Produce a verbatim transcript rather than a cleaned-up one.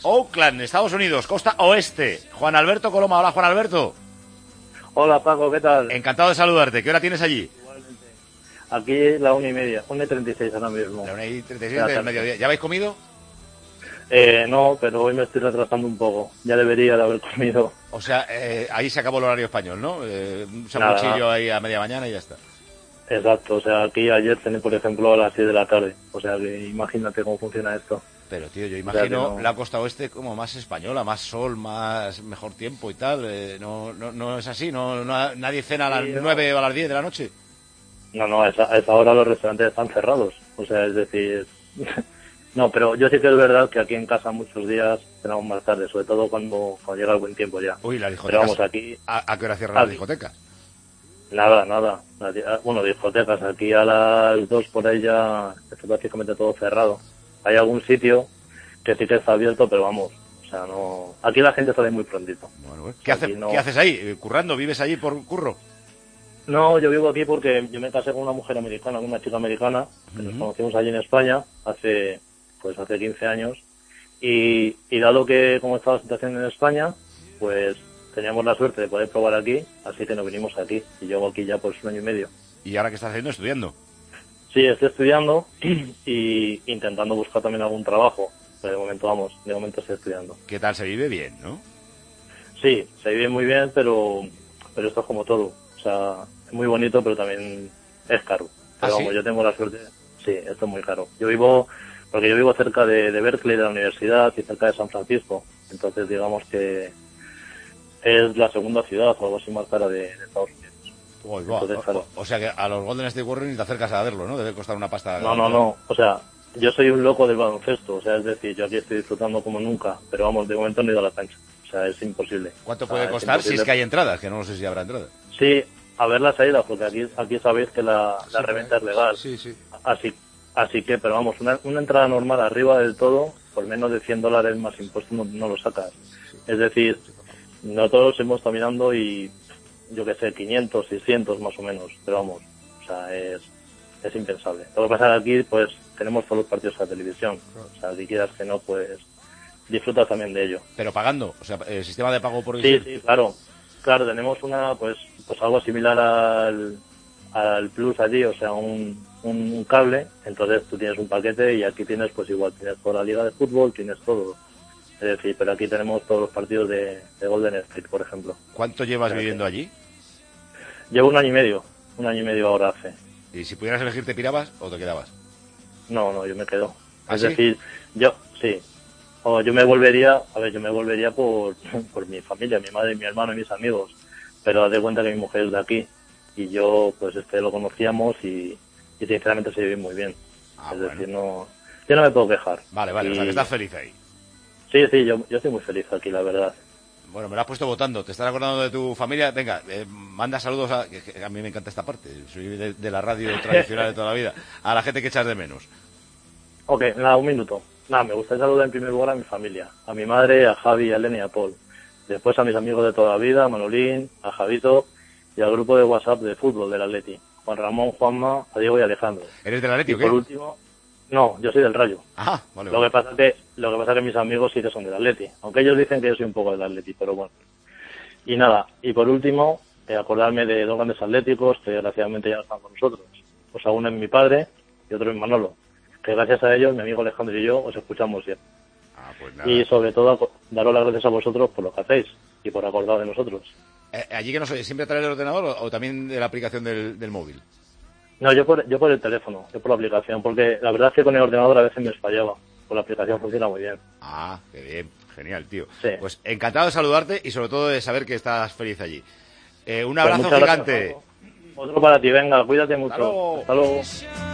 Oakland, Estados Unidos, costa oeste. Juan Alberto Coloma. Hola, Juan Alberto. Hola, Paco, ¿qué tal? Encantado de saludarte. ¿Qué hora tienes allí? Igualmente. Aquí la una y media, una y treinta y seis ahora mismo. La una y treinta y seis del mediodía. ¿Ya habéis comido? Eh, no, pero hoy me estoy retrasando un poco. Ya debería de haber comido. O sea, eh, ahí se acabó el horario español, ¿no? Eh, un sanguchillo ahí a media mañana y ya está. Exacto, o sea, aquí ayer cené, por ejemplo, a las seis de la tarde. O sea, que imagínate cómo funciona esto. Pero, tío, yo imagino o sea, no... la costa oeste como más española, más sol, más mejor tiempo y tal. Eh, no, no, no es así, no, no nadie cena a las sí, nueve no. o a las diez de la noche. No, no, a esa, a esa hora los restaurantes están cerrados. O sea, es decir... no, pero yo sí que es verdad que aquí en casa muchos días cenamos más tarde, sobre todo cuando, cuando llega el buen tiempo ya. Uy, la discoteca. Pero vamos, aquí... ¿A, a qué hora cierran las discotecas? Nada, nada. Bueno, discotecas, aquí a las dos por ahí ya está prácticamente todo cerrado. Hay algún sitio que sí que está abierto, pero vamos, o sea, no... Aquí la gente sale muy prontito. Bueno, ¿qué, hace, no... ¿qué haces ahí? ¿Currando? ¿Vives allí por curro? No, yo vivo aquí porque yo me casé con una mujer americana, con una chica americana, que uh-huh. nos conocimos allí en España hace, pues hace quince años. Y, y dado que como estaba la situación en España, pues teníamos la suerte de poder probar aquí, así que nos vinimos aquí. Y llevo aquí ya pues un año y medio. ¿Y ahora qué estás haciendo? ¿Estudiando? Sí, estoy estudiando y intentando buscar también algún trabajo. Pero de momento, vamos, de momento estoy estudiando. ¿Qué tal? Se vive bien, ¿no? Sí, se vive muy bien, pero, pero esto es como todo. O sea, es muy bonito, pero también es caro. Pero ¿Ah, vamos, sí? yo tengo la suerte... Sí, esto es muy caro. Yo vivo... Porque yo vivo cerca de, de Berkeley, de la universidad, y cerca de San Francisco. Entonces, digamos que es la segunda ciudad o algo así más cara de, de Estados Unidos. Uy, Entonces, claro. o, o sea que a los Golden State Warriors ni te acercas a verlo, ¿no? Debe costar una pasta. No, no, no. O sea, yo soy un loco del baloncesto. O sea, es decir, yo aquí estoy disfrutando como nunca. Pero vamos, de momento no he ido a la cancha. O sea, es imposible. ¿Cuánto o sea, puede costar es si es que hay entradas? Que no lo sé si habrá entradas. Sí, a ver las salidas, porque aquí aquí sabéis que la, la sí, reventa es legal. Sí, sí. Así, así que, pero vamos, una, una entrada normal arriba del todo, por menos de cien dólares más impuestos no, no lo sacas. Sí. Es decir, nosotros hemos estado mirando y... yo que sé, quinientos, seiscientos más o menos, pero vamos, o sea, es, es impensable. Lo que pasa es que aquí, pues, tenemos todos los partidos a la televisión, o sea, si quieras que no, pues, disfrutas también de ello. Pero pagando, o sea, el sistema de pago por visión. Sí, sí, claro, claro, tenemos una, pues, pues algo similar al, al Plus allí, o sea, un, un cable, entonces tú tienes un paquete y aquí tienes, pues igual, tienes toda la liga de fútbol, tienes todo. Es decir, pero aquí tenemos todos los partidos de, de Golden State, por ejemplo. ¿Cuánto llevas Gracias. viviendo allí? Llevo un año y medio, un año y medio ahora hace. ¿Y si pudieras elegir, te pirabas o te quedabas? No, no, yo me quedo. ¿Ah, es sí? decir, yo, sí. O yo me volvería, a ver, yo me volvería por, por mi familia, mi madre, mi hermano y mis amigos. Pero haz de cuenta que mi mujer es de aquí. Y yo, pues, este lo conocíamos y, y sinceramente se vive muy bien. Ah, es bueno. decir, no, yo no me puedo quejar. Vale, vale, y... o sea, que estás feliz ahí. Sí, sí, yo, yo estoy muy feliz aquí, la verdad. Bueno, me lo has puesto votando. ¿Te estás acordando de tu familia? Venga, eh, manda saludos a... Que, que a mí me encanta esta parte. Soy de, de la radio tradicional de toda la vida. A la gente que echas de menos. Ok, nada, un minuto. Nada, me gustaría saludar en primer lugar a mi familia. A mi madre, a Javi, a Elena y a Paul. Después a mis amigos de toda la vida, a Manolín, a Javito y al grupo de WhatsApp de fútbol del Atleti. Juan Ramón, Juanma, a Diego y Alejandro. ¿Eres del Atleti o qué? Por último... No, yo soy del Rayo. Ah, vale, lo vale. que pasa es que lo que pasa es que mis amigos sí que son del Atleti, aunque ellos dicen que yo soy un poco del Atleti, pero bueno. Y nada, y por último, eh, acordarme de dos grandes atléticos que desgraciadamente ya no están con nosotros. Pues uno es mi padre y otro es Manolo, que gracias a ellos mi amigo Alejandro y yo os escuchamos bien. Ah, pues nada. Y sobre todo daros las gracias a vosotros por lo que hacéis y por acordar de nosotros. Eh, ¿Allí que no sé, siempre traes el ordenador o, o también de la aplicación del, del móvil? No, yo por, yo por el teléfono, yo por la aplicación, porque la verdad es que con el ordenador a veces me fallaba. Por la aplicación funciona muy bien. Ah, qué bien, genial, tío. Sí. Pues encantado de saludarte y sobre todo de saber que estás feliz allí. Eh, un abrazo pues gigante. Gracias, otro para ti, venga, cuídate mucho. Hasta luego. Hasta luego.